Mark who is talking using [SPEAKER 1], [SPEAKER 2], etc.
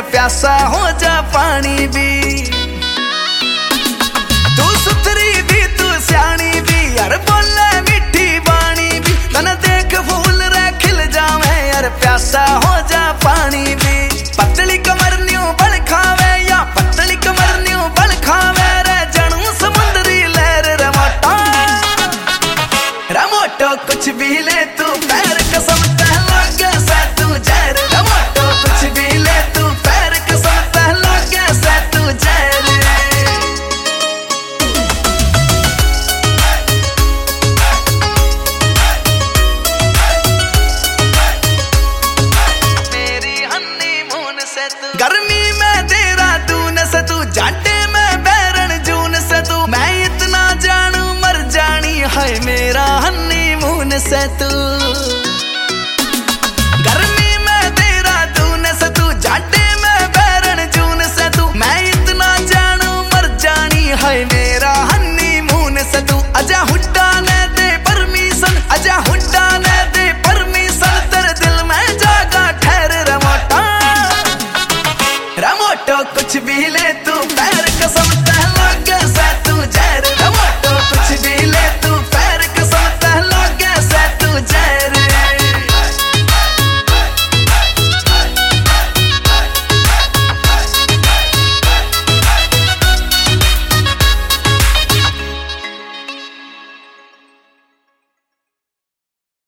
[SPEAKER 1] प्यासा हो जा पानी भी। तू सुथरी भी तू स्याणी भी यार बोले मीठी बाणी भी। तने देख फूल रे खिल जावे यार प्यासा हो जा पानी भी। पतली कमर न्यू बल खावे या पतली कमर न्यू बल खावे रे जनू समुद्री लहर रे मोटो। रे मोटो कुछ भी ले तू पैर कसम लगे से तू जहर। रे मोटो कुछ भी ले तू पैर कसम लगे से तू जहर। मेरी हनीमून से तू गर्मी में देहरादून से तू जाटे में बैरन जून से तू। मैं इतना जानू मर जानी है मेरा हनीमून से तू।